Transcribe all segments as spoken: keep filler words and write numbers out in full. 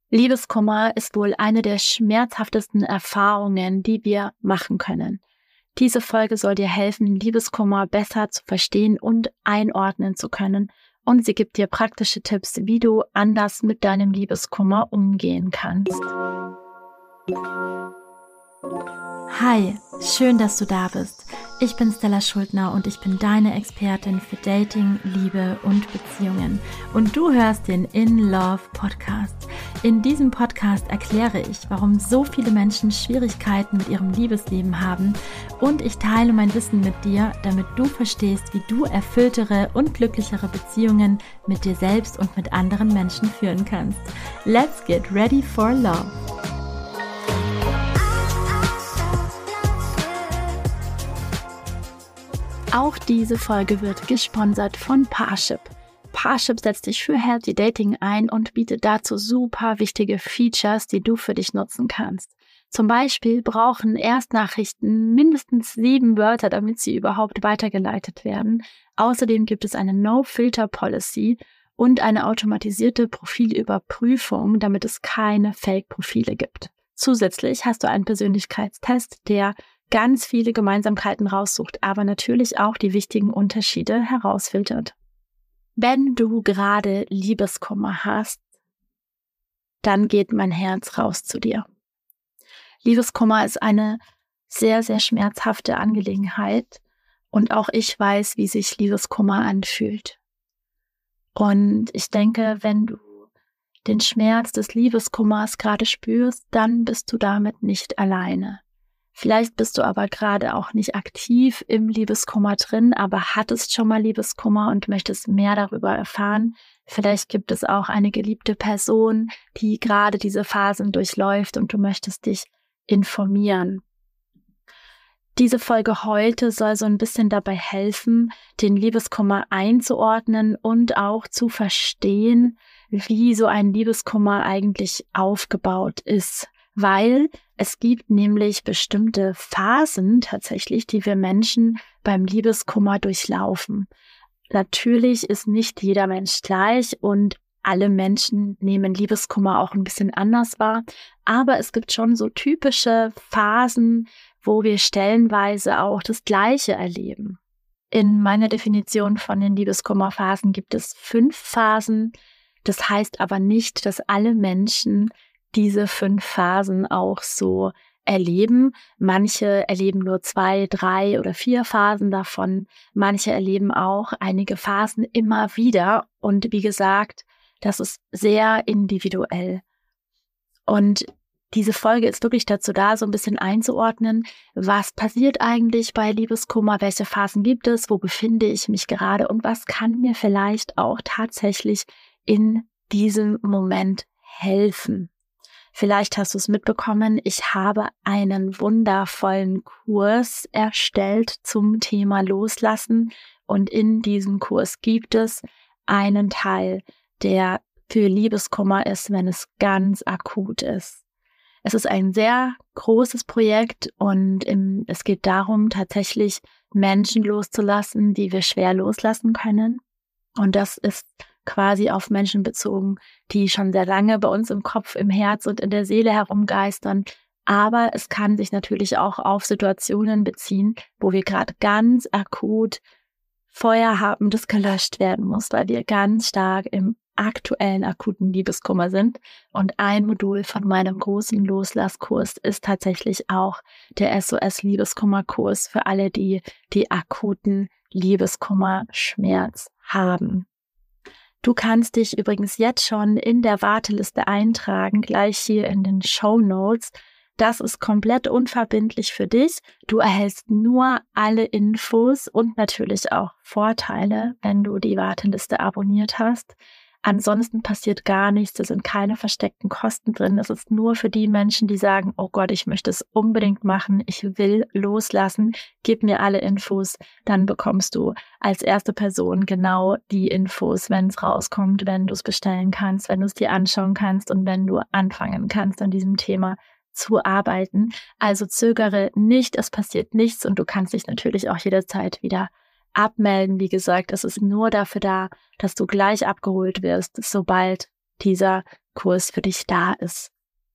Liebeskummer ist wohl eine der schmerzhaftesten Erfahrungen, die wir machen können. Diese Folge soll dir helfen, Liebeskummer besser zu verstehen und einordnen zu können. Und sie gibt dir praktische Tipps, wie du anders mit deinem Liebeskummer umgehen kannst. Hi, schön, dass du da bist. Ich bin Stella Schuldner und ich bin deine Expertin für Dating, Liebe und Beziehungen. Und du hörst den In Love Podcast. In diesem Podcast erkläre ich, warum so viele Menschen Schwierigkeiten mit ihrem Liebesleben haben, und ich teile mein Wissen mit dir, damit du verstehst, wie du erfülltere und glücklichere Beziehungen mit dir selbst und mit anderen Menschen führen kannst. Let's get ready for love! Auch diese Folge wird gesponsert von Parship. Parship setzt sich für Healthy Dating ein und bietet dazu super wichtige Features, die du für dich nutzen kannst. Zum Beispiel brauchen Erstnachrichten mindestens sieben Wörter, damit sie überhaupt weitergeleitet werden. Außerdem gibt es eine No-Filter-Policy und eine automatisierte Profilüberprüfung, damit es keine Fake-Profile gibt. Zusätzlich hast du einen Persönlichkeitstest, der ganz viele Gemeinsamkeiten raussucht, aber natürlich auch die wichtigen Unterschiede herausfiltert. Wenn du gerade Liebeskummer hast, dann geht mein Herz raus zu dir. Liebeskummer ist eine sehr, sehr schmerzhafte Angelegenheit und auch ich weiß, wie sich Liebeskummer anfühlt. Und ich denke, wenn du den Schmerz des Liebeskummers gerade spürst, dann bist du damit nicht alleine. Vielleicht bist du aber gerade auch nicht aktiv im Liebeskummer drin, aber hattest schon mal Liebeskummer und möchtest mehr darüber erfahren. Vielleicht gibt es auch eine geliebte Person, die gerade diese Phasen durchläuft und du möchtest dich informieren. Diese Folge heute soll so ein bisschen dabei helfen, den Liebeskummer einzuordnen und auch zu verstehen, wie so ein Liebeskummer eigentlich aufgebaut ist. Weil es gibt nämlich bestimmte Phasen tatsächlich, die wir Menschen beim Liebeskummer durchlaufen. Natürlich ist nicht jeder Mensch gleich und alle Menschen nehmen Liebeskummer auch ein bisschen anders wahr, aber es gibt schon so typische Phasen, wo wir stellenweise auch das Gleiche erleben. In meiner Definition von den Liebeskummerphasen gibt es fünf Phasen. Das heißt aber nicht, dass alle Menschen diese fünf Phasen auch so erleben. Manche erleben nur zwei, drei oder vier Phasen davon. Manche erleben auch einige Phasen immer wieder. Und wie gesagt, das ist sehr individuell. Und diese Folge ist wirklich dazu da, so ein bisschen einzuordnen, was passiert eigentlich bei Liebeskummer, welche Phasen gibt es, wo befinde ich mich gerade und was kann mir vielleicht auch tatsächlich in diesem Moment helfen. Vielleicht hast du es mitbekommen, ich habe einen wundervollen Kurs erstellt zum Thema Loslassen und in diesem Kurs gibt es einen Teil, der für Liebeskummer ist, wenn es ganz akut ist. Es ist ein sehr großes Projekt und im, es geht darum, tatsächlich Menschen loszulassen, die wir schwer loslassen können. Und das ist quasi auf Menschen bezogen, die schon sehr lange bei uns im Kopf, im Herz und in der Seele herumgeistern. Aber es kann sich natürlich auch auf Situationen beziehen, wo wir gerade ganz akut Feuer haben, das gelöscht werden muss, weil wir ganz stark im aktuellen akuten Liebeskummer sind. Und ein Modul von meinem großen Loslasskurs ist tatsächlich auch der S O S-Liebeskummerkurs für alle, die die akuten Liebeskummer-Schmerz haben. Du kannst dich übrigens jetzt schon in der Warteliste eintragen, gleich hier in den Shownotes. Das ist komplett unverbindlich für dich. Du erhältst nur alle Infos und natürlich auch Vorteile, wenn du die Warteliste abonniert hast. Ansonsten passiert gar nichts, es sind keine versteckten Kosten drin. Es ist nur für die Menschen, die sagen, oh Gott, ich möchte es unbedingt machen, ich will loslassen, gib mir alle Infos, dann bekommst du als erste Person genau die Infos, wenn es rauskommt, wenn du es bestellen kannst, wenn du es dir anschauen kannst und wenn du anfangen kannst an diesem Thema zu arbeiten. Also zögere nicht, es passiert nichts und du kannst dich natürlich auch jederzeit wieder abmelden. Wie gesagt, es ist nur dafür da, dass du gleich abgeholt wirst, sobald dieser Kurs für dich da ist.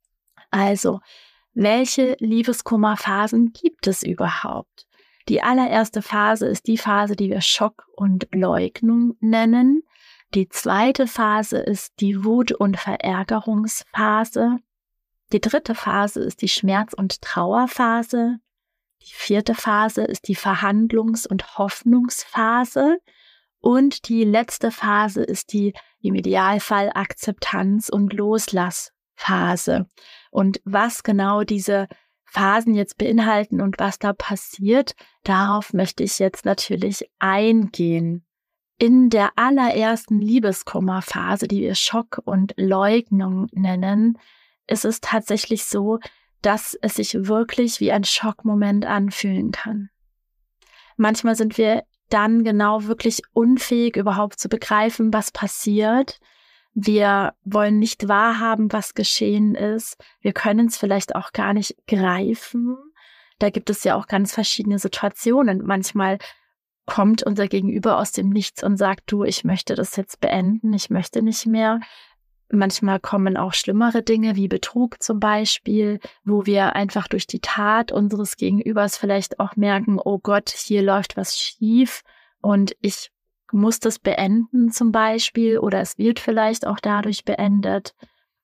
Also, welche Liebeskummerphasen gibt es überhaupt? Die allererste Phase ist die Phase, die wir Schock und Leugnung nennen. Die zweite Phase ist die Wut- und Verärgerungsphase. Die dritte Phase ist die Schmerz- und Trauerphase. Die vierte Phase ist die Verhandlungs- und Hoffnungsphase. Und die letzte Phase ist die im Idealfall Akzeptanz- und Loslassphase. Und was genau diese Phasen jetzt beinhalten und was da passiert, darauf möchte ich jetzt natürlich eingehen. In der allerersten Liebeskummerphase, die wir Schock und Leugnung nennen, ist es tatsächlich so, dass es sich wirklich wie ein Schockmoment anfühlen kann. Manchmal sind wir dann genau wirklich unfähig, überhaupt zu begreifen, was passiert. Wir wollen nicht wahrhaben, was geschehen ist. Wir können es vielleicht auch gar nicht greifen. Da gibt es ja auch ganz verschiedene Situationen. Manchmal kommt unser Gegenüber aus dem Nichts und sagt, du, ich möchte das jetzt beenden, ich möchte nicht mehr. Manchmal kommen auch schlimmere Dinge wie Betrug zum Beispiel, wo wir einfach durch die Tat unseres Gegenübers vielleicht auch merken, oh Gott, hier läuft was schief und ich muss das beenden zum Beispiel oder es wird vielleicht auch dadurch beendet.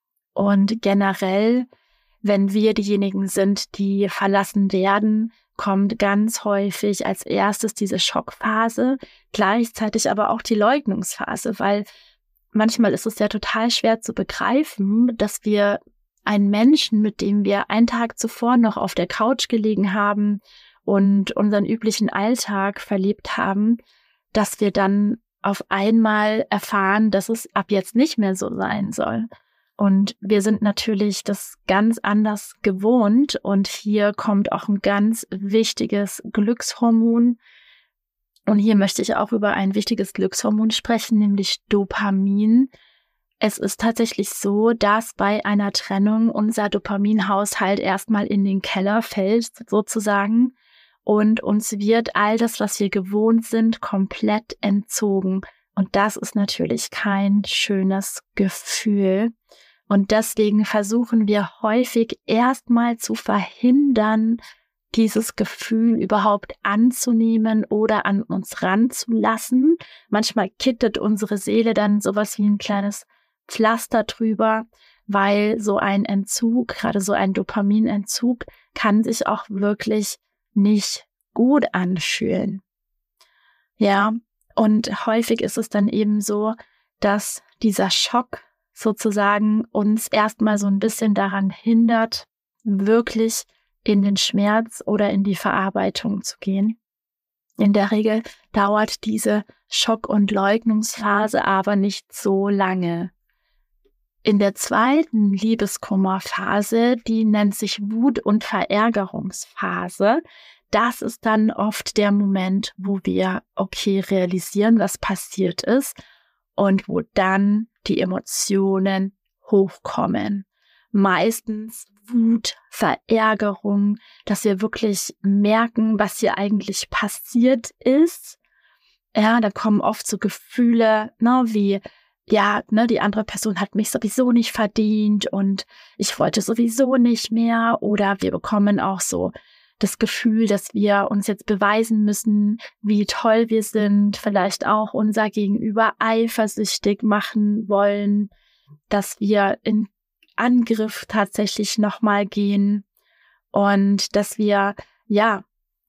Und generell, wenn wir diejenigen sind, die verlassen werden, kommt ganz häufig als erstes diese Schockphase, gleichzeitig aber auch die Leugnungsphase, weil manchmal ist es ja total schwer zu begreifen, dass wir einen Menschen, mit dem wir einen Tag zuvor noch auf der Couch gelegen haben und unseren üblichen Alltag verlebt haben, dass wir dann auf einmal erfahren, dass es ab jetzt nicht mehr so sein soll. Und wir sind natürlich das ganz anders gewohnt und hier kommt auch ein ganz wichtiges Glückshormon. Und hier möchte ich auch über ein wichtiges Glückshormon sprechen, nämlich Dopamin. Es ist tatsächlich so, dass bei einer Trennung unser Dopaminhaushalt erstmal in den Keller fällt, sozusagen. Und uns wird all das, was wir gewohnt sind, komplett entzogen. Und das ist natürlich kein schönes Gefühl. Und deswegen versuchen wir häufig erstmal zu verhindern, dieses Gefühl überhaupt anzunehmen oder an uns ranzulassen. Manchmal kittet unsere Seele dann sowas wie ein kleines Pflaster drüber, weil so ein Entzug, gerade so ein Dopaminentzug, kann sich auch wirklich nicht gut anfühlen. Ja, und häufig ist es dann eben so, dass dieser Schock sozusagen uns erstmal so ein bisschen daran hindert, wirklich in den Schmerz oder in die Verarbeitung zu gehen. In der Regel dauert diese Schock- und Leugnungsphase aber nicht so lange. In der zweiten Liebeskummerphase, die nennt sich Wut- und Verärgerungsphase, das ist dann oft der Moment, wo wir, okay, realisieren, was passiert ist und wo dann die Emotionen hochkommen. Meistens Wut, Verärgerung, dass wir wirklich merken, was hier eigentlich passiert ist. Ja, da kommen oft so Gefühle, ne, wie, ja, ne, die andere Person hat mich sowieso nicht verdient und ich wollte sowieso nicht mehr. Oder wir bekommen auch so das Gefühl, dass wir uns jetzt beweisen müssen, wie toll wir sind, vielleicht auch unser Gegenüber eifersüchtig machen wollen, dass wir in Angriff tatsächlich nochmal gehen und dass wir, ja,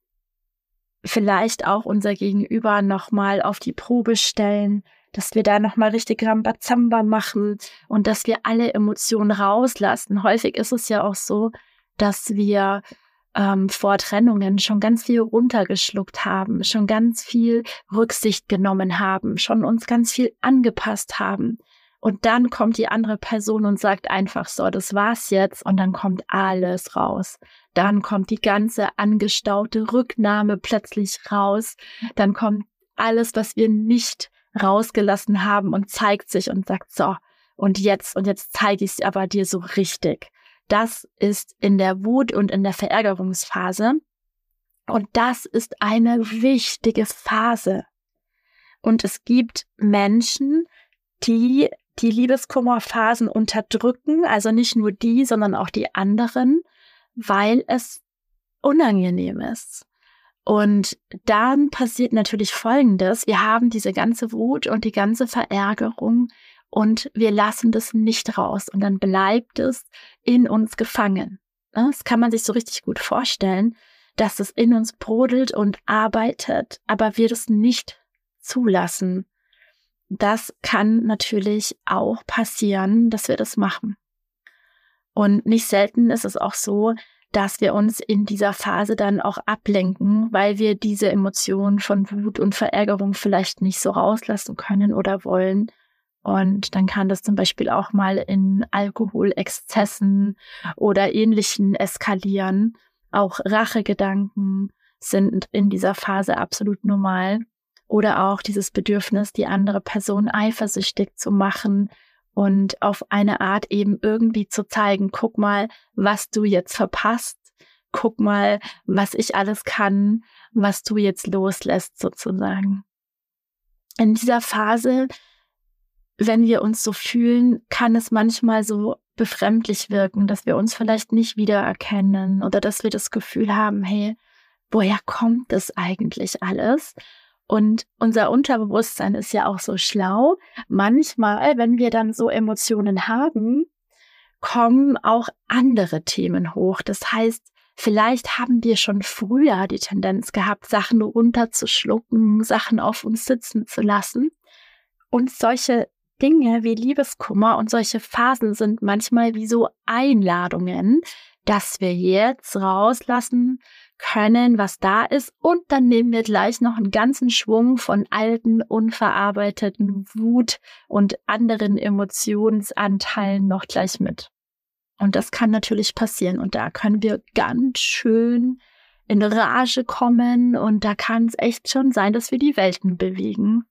vielleicht auch unser Gegenüber nochmal auf die Probe stellen, dass wir da nochmal richtig Rambazamba machen und dass wir alle Emotionen rauslassen. Häufig ist es ja auch so, dass wir ähm, vor Trennungen schon ganz viel runtergeschluckt haben, schon ganz viel Rücksicht genommen haben, schon uns ganz viel angepasst haben. Und dann kommt die andere Person und sagt einfach so, das war's jetzt. Und dann kommt alles raus. Dann kommt die ganze angestaute Rücknahme plötzlich raus. Dann kommt alles, was wir nicht rausgelassen haben und zeigt sich und sagt so, und jetzt, und jetzt zeige ich es aber dir so richtig. Das ist in der Wut und in der Verärgerungsphase. Und das ist eine wichtige Phase. Und es gibt Menschen, die die Liebeskummerphasen unterdrücken, also nicht nur die, sondern auch die anderen, weil es unangenehm ist. Und dann passiert natürlich Folgendes: Wir haben diese ganze Wut und die ganze Verärgerung und wir lassen das nicht raus und dann bleibt es in uns gefangen. Das kann man sich so richtig gut vorstellen, dass es in uns brodelt und arbeitet, aber wir das nicht zulassen. Das kann natürlich auch passieren, dass wir das machen. Und nicht selten ist es auch so, dass wir uns in dieser Phase dann auch ablenken, weil wir diese Emotionen von Wut und Verärgerung vielleicht nicht so rauslassen können oder wollen. Und dann kann das zum Beispiel auch mal in Alkoholexzessen oder Ähnlichen eskalieren. Auch Rachegedanken sind in dieser Phase absolut normal. Oder auch dieses Bedürfnis, die andere Person eifersüchtig zu machen und auf eine Art eben irgendwie zu zeigen: Guck mal, was du jetzt verpasst. Guck mal, was ich alles kann, was du jetzt loslässt sozusagen. In dieser Phase, wenn wir uns so fühlen, kann es manchmal so befremdlich wirken, dass wir uns vielleicht nicht wiedererkennen oder dass wir das Gefühl haben: Hey, woher kommt das eigentlich alles? Und unser Unterbewusstsein ist ja auch so schlau. Manchmal, wenn wir dann so Emotionen haben, kommen auch andere Themen hoch. Das heißt, vielleicht haben wir schon früher die Tendenz gehabt, Sachen runterzuschlucken, Sachen auf uns sitzen zu lassen. Und solche Dinge wie Liebeskummer und solche Phasen sind manchmal wie so Einladungen, dass wir jetzt rauslassen können, was da ist, und dann nehmen wir gleich noch einen ganzen Schwung von alten, unverarbeiteten Wut und anderen Emotionsanteilen noch gleich mit. Und das kann natürlich passieren und da können wir ganz schön in Rage kommen und da kann es echt schon sein, dass wir die Welten bewegen.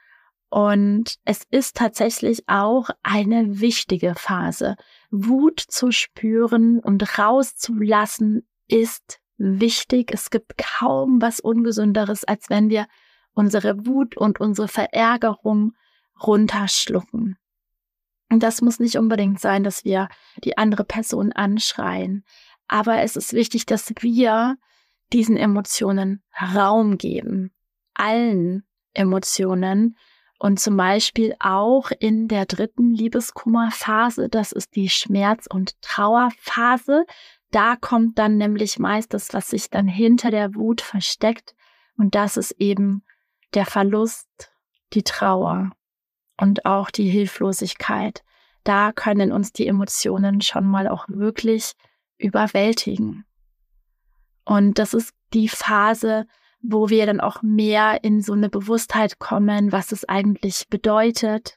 Und es ist tatsächlich auch eine wichtige Phase. Wut zu spüren und rauszulassen ist wichtig. Es gibt kaum was Ungesünderes, als wenn wir unsere Wut und unsere Verärgerung runterschlucken. Und das muss nicht unbedingt sein, dass wir die andere Person anschreien. Aber es ist wichtig, dass wir diesen Emotionen Raum geben. Allen Emotionen. Und zum Beispiel auch in der dritten Liebeskummerphase, das ist die Schmerz- und Trauerphase. Da kommt dann nämlich meist das, was sich dann hinter der Wut versteckt. Und das ist eben der Verlust, die Trauer und auch die Hilflosigkeit. Da können uns die Emotionen schon mal auch wirklich überwältigen. Und das ist die Phase, wo wir dann auch mehr in so eine Bewusstheit kommen, was es eigentlich bedeutet.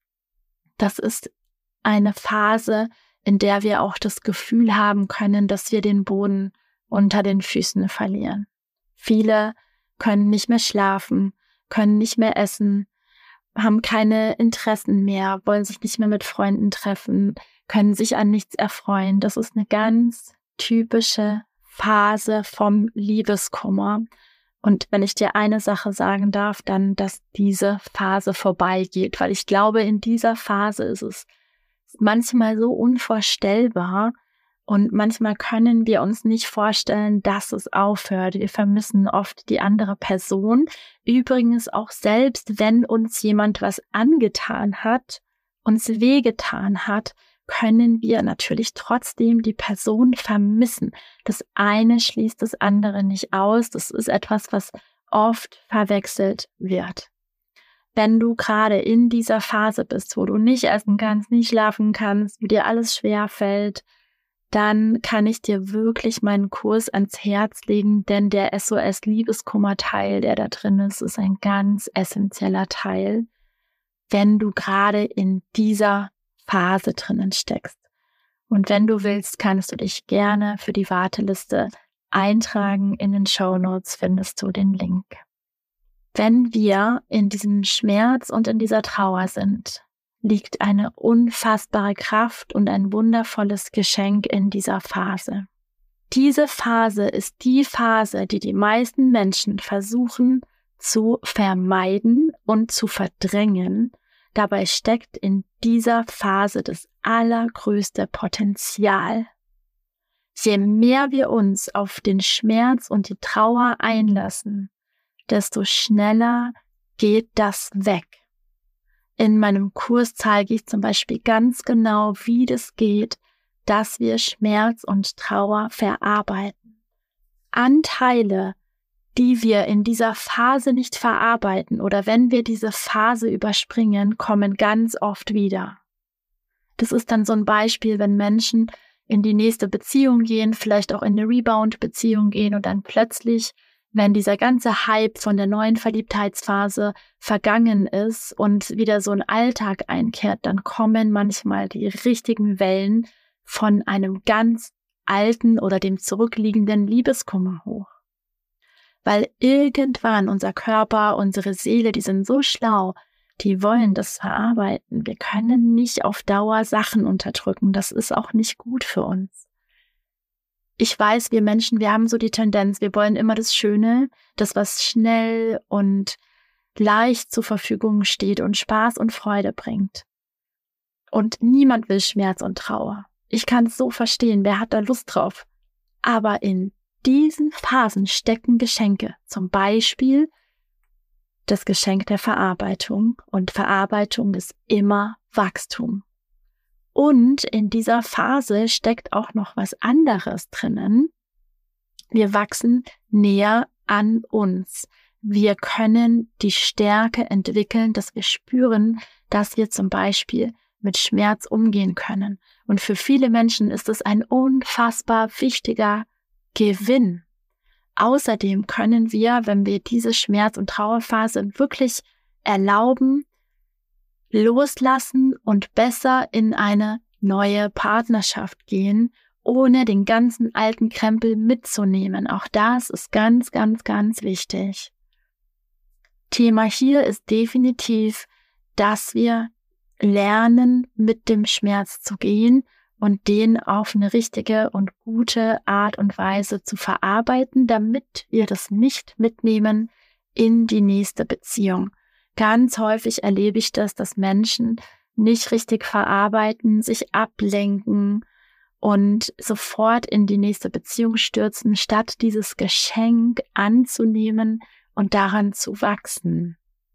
Das ist eine Phase, in der wir auch das Gefühl haben können, dass wir den Boden unter den Füßen verlieren. Viele können nicht mehr schlafen, können nicht mehr essen, haben keine Interessen mehr, wollen sich nicht mehr mit Freunden treffen, können sich an nichts erfreuen. Das ist eine ganz typische Phase vom Liebeskummer. Und wenn ich dir eine Sache sagen darf, dann, dass diese Phase vorbeigeht, weil ich glaube, in dieser Phase ist es manchmal so unvorstellbar und manchmal können wir uns nicht vorstellen, dass es aufhört. Wir vermissen oft die andere Person. Übrigens auch selbst, wenn uns jemand was angetan hat, uns wehgetan hat, können wir natürlich trotzdem die Person vermissen. Das eine schließt das andere nicht aus. Das ist etwas, was oft verwechselt wird. Wenn du gerade in dieser Phase bist, wo du nicht essen kannst, nicht schlafen kannst, wo dir alles schwer fällt, dann kann ich dir wirklich meinen Kurs ans Herz legen, denn der S O S-Liebeskummer-Teil, der da drin ist, ist ein ganz essentieller Teil, wenn du gerade in dieser Phase drinnen steckst. Und wenn du willst, kannst du dich gerne für die Warteliste eintragen. In den Shownotes findest du den Link. Wenn wir in diesem Schmerz und in dieser Trauer sind, liegt eine unfassbare Kraft und ein wundervolles Geschenk in dieser Phase. Diese Phase ist die Phase, die die meisten Menschen versuchen zu vermeiden und zu verdrängen. Dabei steckt in dieser Phase das allergrößte Potenzial. Je mehr wir uns auf den Schmerz und die Trauer einlassen, desto schneller geht das weg. In meinem Kurs zeige ich zum Beispiel ganz genau, wie das geht, dass wir Schmerz und Trauer verarbeiten. Anteile, die wir in dieser Phase nicht verarbeiten oder wenn wir diese Phase überspringen, kommen ganz oft wieder. Das ist dann so ein Beispiel, wenn Menschen in die nächste Beziehung gehen, vielleicht auch in eine Rebound-Beziehung gehen und dann plötzlich, wenn dieser ganze Hype von der neuen Verliebtheitsphase vergangen ist und wieder so ein Alltag einkehrt, dann kommen manchmal die richtigen Wellen von einem ganz alten oder dem zurückliegenden Liebeskummer hoch. Weil irgendwann unser Körper, unsere Seele, die sind so schlau, die wollen das verarbeiten. Wir können nicht auf Dauer Sachen unterdrücken. Das ist auch nicht gut für uns. Ich weiß, wir Menschen, wir haben so die Tendenz, wir wollen immer das Schöne, das, was schnell und leicht zur Verfügung steht und Spaß und Freude bringt. Und niemand will Schmerz und Trauer. Ich kann es so verstehen, wer hat da Lust drauf? Aber in diesen Phasen stecken Geschenke, zum Beispiel das Geschenk der Verarbeitung. Und Verarbeitung ist immer Wachstum. Und in dieser Phase steckt auch noch was anderes drinnen. Wir wachsen näher an uns. Wir können die Stärke entwickeln, dass wir spüren, dass wir zum Beispiel mit Schmerz umgehen können. Und für viele Menschen ist es ein unfassbar wichtiger Gewinn. Außerdem können wir, wenn wir diese Schmerz- und Trauerphase wirklich erlauben, loslassen und besser in eine neue Partnerschaft gehen, ohne den ganzen alten Krempel mitzunehmen. Auch das ist ganz, ganz, ganz wichtig. Thema hier ist definitiv, dass wir lernen, mit dem Schmerz zu gehen und den auf eine richtige und gute Art und Weise zu verarbeiten, damit wir das nicht mitnehmen in die nächste Beziehung. Ganz häufig erlebe ich das, dass Menschen nicht richtig verarbeiten, sich ablenken und sofort in die nächste Beziehung stürzen, statt dieses Geschenk anzunehmen und daran zu wachsen.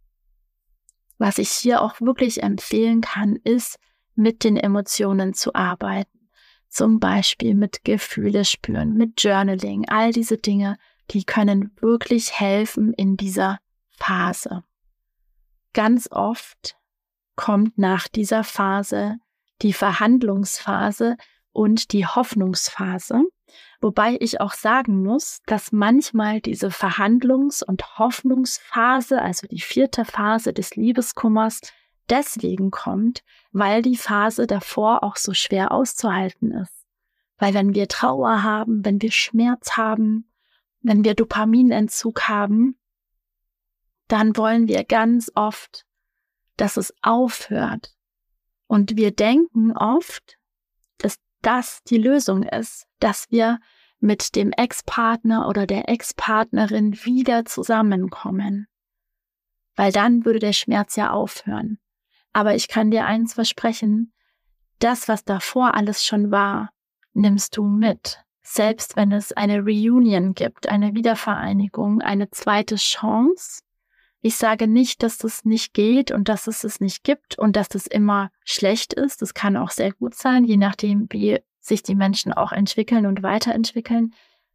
Was ich hier auch wirklich empfehlen kann, ist, mit den Emotionen zu arbeiten. Zum Beispiel mit Gefühle spüren, mit Journaling. All diese Dinge, die können wirklich helfen in dieser Phase. Ganz oft kommt nach dieser Phase die Verhandlungsphase und die Hoffnungsphase, wobei ich auch sagen muss, dass manchmal diese Verhandlungs- und Hoffnungsphase, also die vierte Phase des Liebeskummers, deswegen kommt, weil die Phase davor auch so schwer auszuhalten ist. Weil wenn wir Trauer haben, wenn wir Schmerz haben, wenn wir Dopaminentzug haben, dann wollen wir ganz oft, dass es aufhört. Und wir denken oft, dass das die Lösung ist, dass wir mit dem Ex-Partner oder der Ex-Partnerin wieder zusammenkommen. Weil dann würde der Schmerz ja aufhören. Aber ich kann dir eins versprechen, das, was davor alles schon war, nimmst du mit. Selbst wenn es eine Reunion gibt, eine Wiedervereinigung, eine zweite Chance. Ich sage nicht, dass das nicht geht und dass es es nicht gibt und dass das immer schlecht ist. Das kann auch sehr gut sein, je nachdem, wie sich die Menschen auch entwickeln und weiterentwickeln.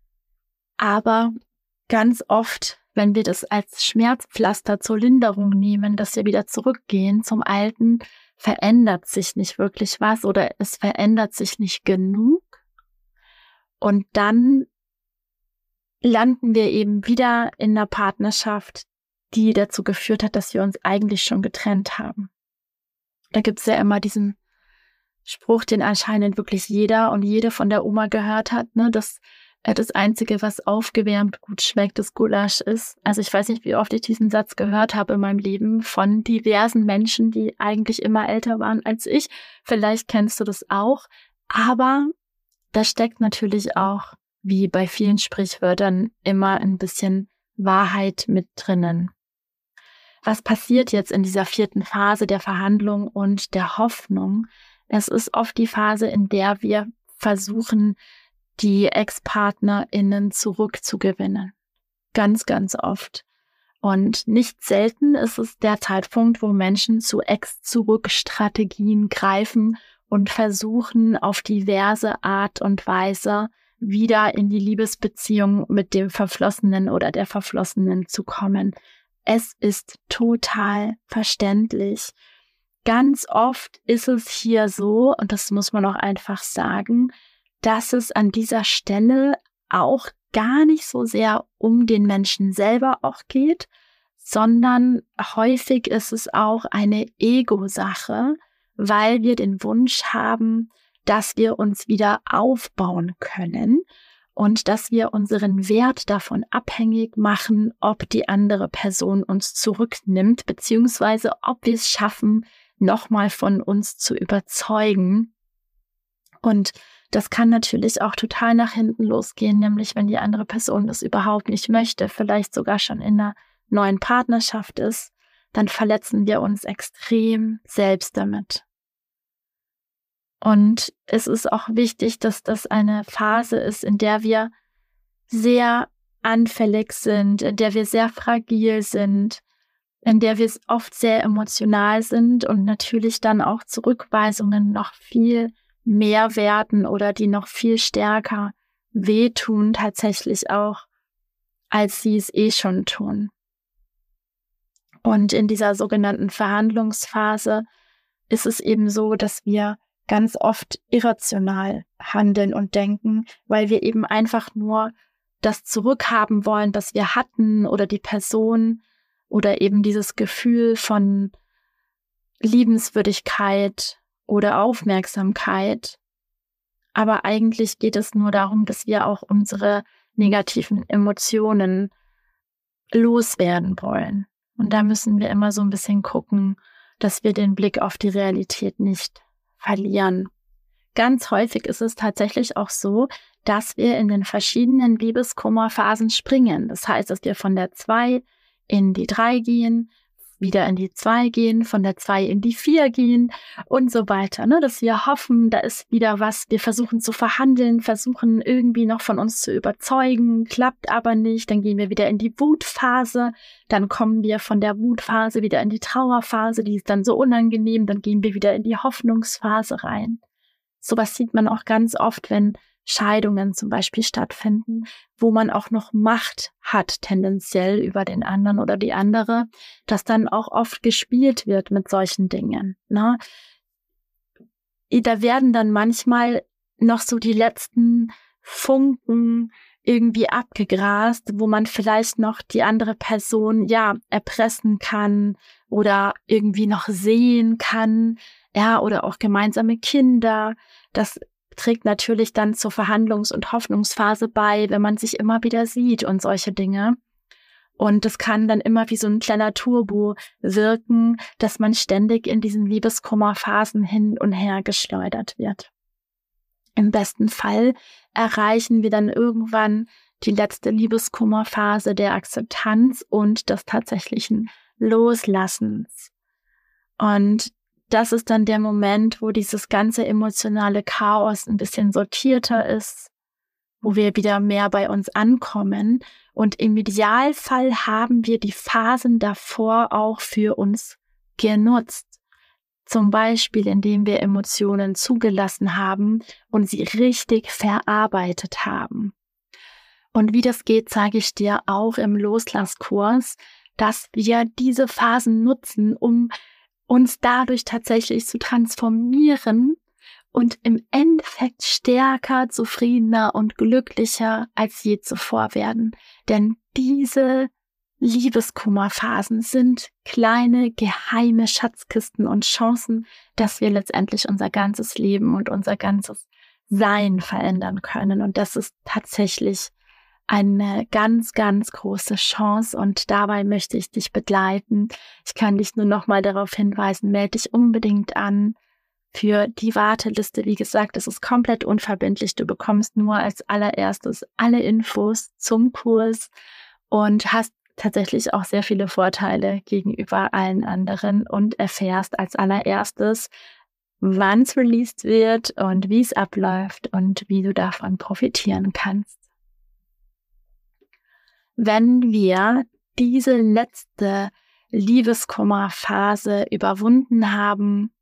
Aber ganz oft, wenn wir das als Schmerzpflaster zur Linderung nehmen, dass wir wieder zurückgehen zum Alten, verändert sich nicht wirklich was oder es verändert sich nicht genug. Und dann landen wir eben wieder in einer Partnerschaft, die dazu geführt hat, dass wir uns eigentlich schon getrennt haben. Da gibt's ja immer diesen Spruch, den anscheinend wirklich jeder und jede von der Oma gehört hat, ne, dass äh, das Einzige, was aufgewärmt gut schmeckt, das Gulasch ist. Also ich weiß nicht, wie oft ich diesen Satz gehört habe in meinem Leben von diversen Menschen, die eigentlich immer älter waren als ich. Vielleicht kennst du das auch. Aber da steckt natürlich auch, wie bei vielen Sprichwörtern, immer ein bisschen Wahrheit mit drinnen. was passiert jetzt in dieser vierten Phase der Verhandlung und der Hoffnung? Es ist oft die Phase, in der wir versuchen, die Ex-PartnerInnen zurückzugewinnen. Ganz, ganz oft. Und nicht selten ist es der Zeitpunkt, wo Menschen zu Ex-Zurück-Strategien greifen und versuchen, auf diverse Art und Weise wieder in die Liebesbeziehung mit dem Verflossenen oder der Verflossenen zu kommen. Es ist total verständlich. Ganz oft ist es hier so, und das muss man auch einfach sagen, dass es an dieser Stelle auch gar nicht so sehr um den Menschen selber auch geht, sondern häufig ist es auch eine Ego-Sache, weil wir den Wunsch haben, dass wir uns wieder aufbauen können und dass wir unseren Wert davon abhängig machen, ob die andere Person uns zurücknimmt, beziehungsweise ob wir es schaffen, nochmal von uns zu überzeugen. Und das kann natürlich auch total nach hinten losgehen, nämlich wenn die andere Person das überhaupt nicht möchte, vielleicht sogar schon in einer neuen Partnerschaft ist, dann verletzen wir uns extrem selbst damit. Und es ist auch wichtig, dass das eine Phase ist, in der wir sehr anfällig sind, in der wir sehr fragil sind, in der wir oft sehr emotional sind und natürlich dann auch Zurückweisungen noch viel mehr werden oder die noch viel stärker wehtun tatsächlich auch, als sie es eh schon tun. Und in dieser sogenannten Verhandlungsphase ist es eben so, dass wir ganz oft irrational handeln und denken, weil wir eben einfach nur das zurückhaben wollen, was wir hatten oder die Person oder eben dieses Gefühl von Liebenswürdigkeit oder Aufmerksamkeit. Aber eigentlich geht es nur darum, dass wir auch unsere negativen Emotionen loswerden wollen. Und da müssen wir immer so ein bisschen gucken, dass wir den Blick auf die Realität nicht verlieren. Ganz häufig ist es tatsächlich auch so, dass wir in den verschiedenen Liebeskummerphasen springen. Das heißt, dass wir von der zwei in die drei gehen, wieder in die zwei gehen, von der zwei in die vier gehen und so weiter. Ne? Dass wir hoffen, da ist wieder was, wir versuchen zu verhandeln, versuchen irgendwie noch von uns zu überzeugen, klappt aber nicht, dann gehen wir wieder in die Wutphase, dann kommen wir von der Wutphase wieder in die Trauerphase, die ist dann so unangenehm, dann gehen wir wieder in die Hoffnungsphase rein. Sowas sieht man auch ganz oft, wenn Scheidungen zum Beispiel stattfinden, wo man auch noch Macht hat, tendenziell über den anderen oder die andere, dass dann auch oft gespielt wird mit solchen Dingen. Ne? Da werden dann manchmal noch so die letzten Funken irgendwie abgegrast, wo man vielleicht noch die andere Person, ja, erpressen kann oder irgendwie noch sehen kann, ja, oder auch gemeinsame Kinder. Das trägt natürlich dann zur Verhandlungs- und Hoffnungsphase bei, wenn man sich immer wieder sieht und solche Dinge. Und das kann dann immer wie so ein kleiner Turbo wirken, dass man ständig in diesen Liebeskummerphasen hin und her geschleudert wird. Im besten Fall erreichen wir dann irgendwann die letzte Liebeskummerphase der Akzeptanz und des tatsächlichen Loslassens. Und das ist dann der Moment, wo dieses ganze emotionale Chaos ein bisschen sortierter ist, wo wir wieder mehr bei uns ankommen. Und im Idealfall haben wir die Phasen davor auch für uns genutzt. Zum Beispiel, indem wir Emotionen zugelassen haben und sie richtig verarbeitet haben. Und wie das geht, zeige ich dir auch im Loslasskurs, dass wir diese Phasen nutzen, um uns dadurch tatsächlich zu transformieren und im Endeffekt stärker, zufriedener und glücklicher als je zuvor werden. Denn diese Liebeskummerphasen sind kleine, geheime Schatzkisten und Chancen, dass wir letztendlich unser ganzes Leben und unser ganzes Sein verändern können. Und das ist tatsächlich eine ganz, ganz große Chance und dabei möchte ich dich begleiten. Ich kann dich nur noch mal darauf hinweisen, melde dich unbedingt an für die Warteliste. Wie gesagt, es ist komplett unverbindlich. Du bekommst nur als allererstes alle Infos zum Kurs und hast tatsächlich auch sehr viele Vorteile gegenüber allen anderen und erfährst als allererstes, wann es released wird und wie es abläuft und wie du davon profitieren kannst. Wenn wir diese letzte Liebeskummerphase überwunden haben,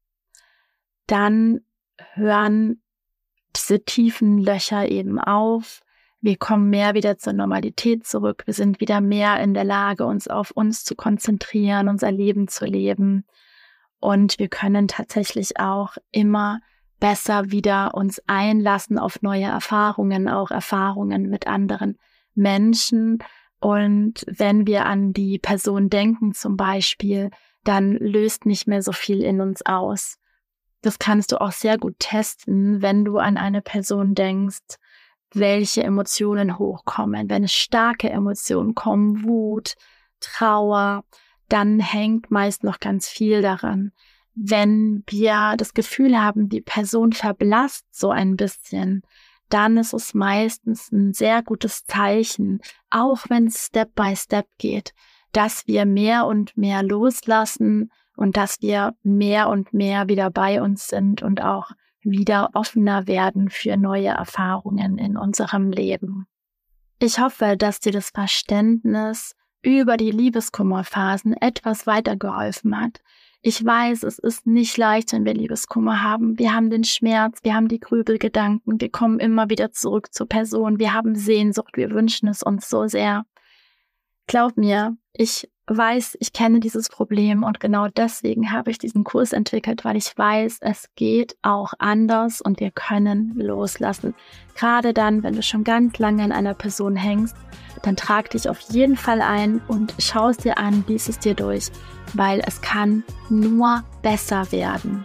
dann hören diese tiefen Löcher eben auf. Wir kommen mehr wieder zur Normalität zurück. Wir sind wieder mehr in der Lage, uns auf uns zu konzentrieren, unser Leben zu leben. Und wir können tatsächlich auch immer besser wieder uns einlassen auf neue Erfahrungen, auch Erfahrungen mit anderen Menschen. Und wenn wir an die Person denken zum Beispiel, dann löst nicht mehr so viel in uns aus. Das kannst du auch sehr gut testen, wenn du an eine Person denkst, welche Emotionen hochkommen. Wenn es starke Emotionen kommen, Wut, Trauer, dann hängt meist noch ganz viel daran. Wenn wir das Gefühl haben, die Person verblasst so ein bisschen, dann ist es meistens ein sehr gutes Zeichen, auch wenn es Step by Step geht, dass wir mehr und mehr loslassen und dass wir mehr und mehr wieder bei uns sind und auch wieder offener werden für neue Erfahrungen in unserem Leben. Ich hoffe, dass dir das Verständnis über die Liebeskummerphasen etwas weitergeholfen hat. Ich weiß, es ist nicht leicht, wenn wir Liebeskummer haben. Wir haben den Schmerz, wir haben die Grübelgedanken, wir kommen immer wieder zurück zur Person, wir haben Sehnsucht, wir wünschen es uns so sehr. Glaub mir, ich weiß, ich kenne dieses Problem und genau deswegen habe ich diesen Kurs entwickelt, weil ich weiß, es geht auch anders und wir können loslassen. Gerade dann, wenn du schon ganz lange an einer Person hängst, dann trag dich auf jeden Fall ein und schau es dir an, lies es dir durch, weil es kann nur besser werden.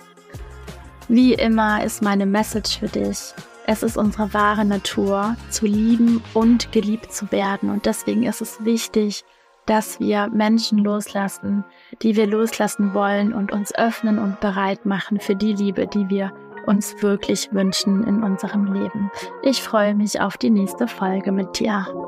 Wie immer ist meine Message für dich: Es ist unsere wahre Natur, zu lieben und geliebt zu werden, und deswegen ist es wichtig, dass wir Menschen loslassen, die wir loslassen wollen, und uns öffnen und bereit machen für die Liebe, die wir uns wirklich wünschen in unserem Leben. Ich freue mich auf die nächste Folge mit dir.